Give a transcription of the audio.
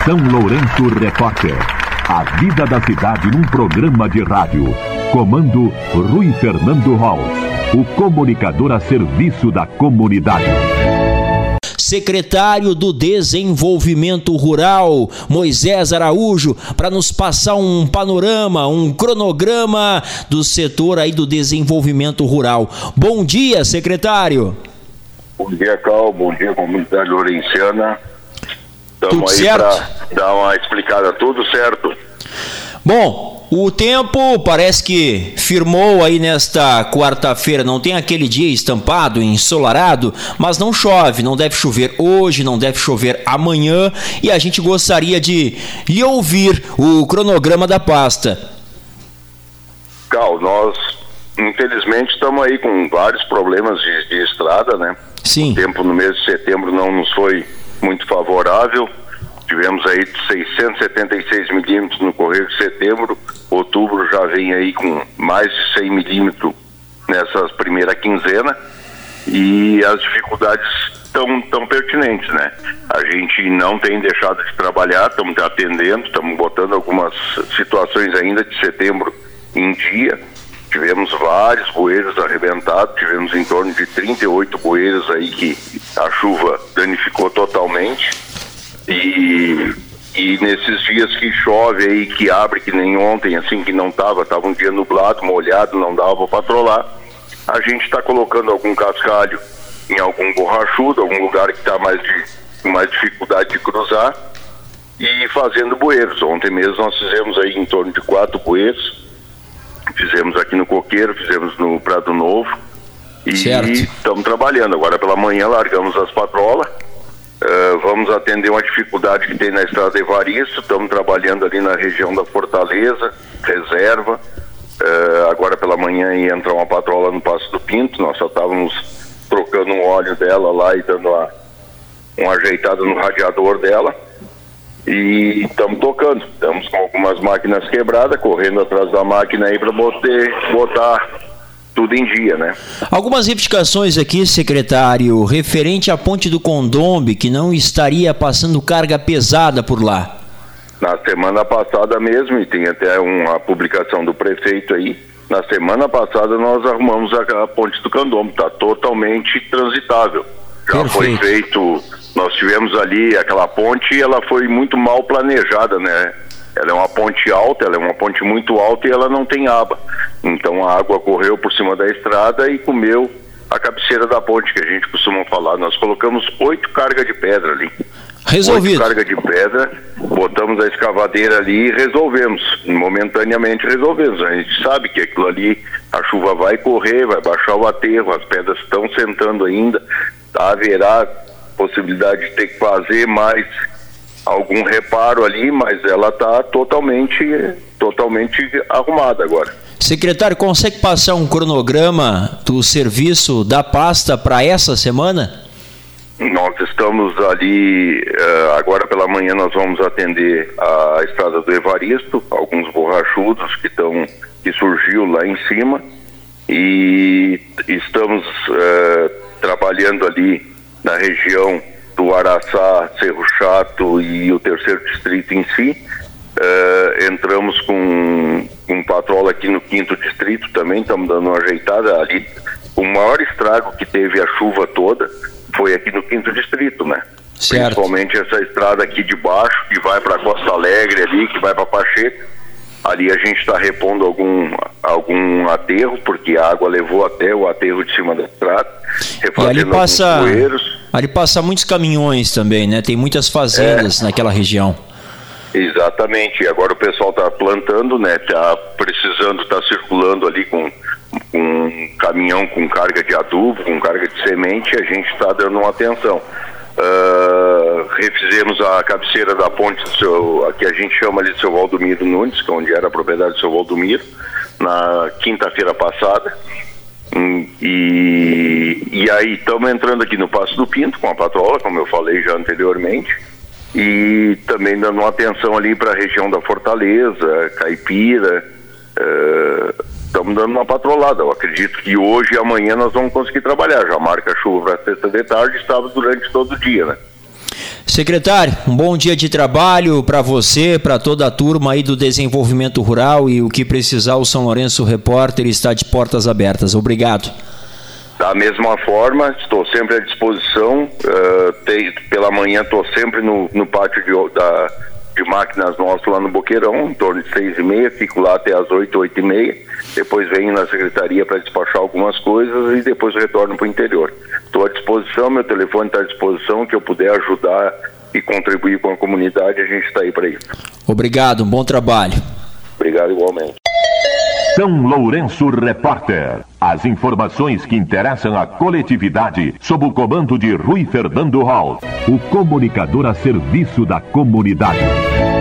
São Lourenço Repórter. A vida da cidade num programa de rádio. Comando Rui Fernando Holz, o comunicador a serviço da comunidade. Secretário do Desenvolvimento Rural, Moisés Araújo, para nos passar um panorama, um cronograma do setor aí do desenvolvimento rural. Bom dia, secretário. Bom dia, Cal. Bom dia, comunidade lourenciana. Tudo Estamos aí para dar uma explicada. Tudo certo. Bom, o tempo parece que firmou aí nesta quarta-feira, não tem aquele dia estampado, ensolarado, mas não chove, não deve chover hoje, não deve chover amanhã, e a gente gostaria de ouvir o cronograma da pasta. Cal, nós infelizmente estamos aí com vários problemas de estrada, né? Sim. O tempo no mês de setembro não nos foi muito favorável. Tivemos aí 676 milímetros no correr de setembro. Outubro já vem aí com mais de 100 milímetros nessas primeira quinzena. E as dificuldades tão pertinentes, né? A gente não tem deixado de trabalhar, estamos atendendo, estamos botando algumas situações ainda de setembro em dia. Tivemos vários bueiros arrebentados, tivemos em torno de 38 bueiros aí que a chuva danificou totalmente. E nesses dias que chove aí, que abre, que nem ontem, assim, que não tava um dia nublado, molhado, não dava para patrolar, a gente está colocando algum cascalho em algum borrachudo, algum lugar que está com mais dificuldade de cruzar, e fazendo bueiros. Ontem mesmo nós fizemos aí em torno de 4 bueiros, fizemos aqui no Coqueiro, fizemos no Prado Novo, e estamos trabalhando. Agora pela manhã largamos as patrolas. Vamos atender uma dificuldade que tem na estrada Evaristo. Estamos trabalhando ali na região da Fortaleza, reserva. Agora pela manhã ia entrar uma patrola no Passo do Pinto. Nós só estávamos trocando um óleo dela lá e dando uma ajeitada no radiador dela. E estamos tocando. Estamos com algumas máquinas quebradas, correndo atrás da máquina aí para botar tudo em dia, né? Algumas reivindicações aqui, secretário, referente à ponte do Condombe, que não estaria passando carga pesada por lá. Na semana passada mesmo, e tem até uma publicação do prefeito aí, na semana passada nós arrumamos a ponte do Condombe, está totalmente transitável. Já Perfeito. Foi feito, nós tivemos ali aquela ponte e ela foi muito mal planejada, né? Ela é uma ponte alta, ela é uma ponte muito alta e ela não tem aba. Então a água correu por cima da estrada e comeu a cabeceira da ponte, que a gente costuma falar. Nós colocamos 8 cargas de pedra ali. Resolvido. 8 cargas de pedra, botamos a escavadeira ali e resolvemos. Momentaneamente resolvemos. A gente sabe que aquilo ali, a chuva vai correr, vai baixar o aterro, as pedras estão sentando ainda. Haverá possibilidade de ter que fazer mais algum reparo ali, mas ela está totalmente arrumada agora. Secretário, consegue passar um cronograma do serviço da pasta para essa semana? Nós estamos ali, agora pela manhã nós vamos atender a estrada do Evaristo, alguns borrachudos que surgiu lá em cima, e estamos trabalhando ali na região do Araçá, Cerro Chato e o terceiro distrito em si. Entramos com patrola aqui no 5º distrito também, estamos dando uma ajeitada ali. O maior estrago que teve a chuva toda foi aqui no 5º distrito, né? Certo. Principalmente essa estrada aqui de baixo, que vai para Costa Alegre ali, que vai para Pacheco. Ali a gente está repondo algum aterro, porque a água levou até o aterro de cima da estrada. E ali passa muitos caminhões também, né? Tem muitas fazendas naquela região. Exatamente. Agora o pessoal está plantando, né? Está precisando, está circulando ali com um caminhão com carga de adubo, com carga de semente, e a gente está dando uma atenção. Refizemos a cabeceira da ponte que a gente chama ali de seu Valdomiro Nunes, que é onde era a propriedade do seu Valdomiro, na quinta-feira passada. E aí estamos entrando aqui no Passo do Pinto com a patrola, como eu falei já anteriormente, e também dando uma atenção ali para a região da Fortaleza, Caipira. Estamos dando uma patrolada. Eu acredito que hoje e amanhã nós vamos conseguir trabalhar. Já marca chuva para sexta de tarde e sábado durante todo o dia, né? Secretário, um bom dia de trabalho para você, para toda a turma aí do desenvolvimento rural, e o que precisar, o São Lourenço Repórter está de portas abertas. Obrigado. Da mesma forma, estou sempre à disposição. Pela manhã estou sempre no pátio de máquinas nosso lá no Boqueirão, em torno de 6h30, fico lá até as 8h30, depois venho na secretaria para despachar algumas coisas e depois retorno para o interior. Estou à disposição, meu telefone está à disposição, que eu puder ajudar e contribuir com a comunidade, a gente está aí para isso. Obrigado, um bom trabalho. Obrigado igualmente. São Lourenço Repórter. As informações que interessam a coletividade sob o comando de Rui Fernando Hall, o comunicador a serviço da comunidade.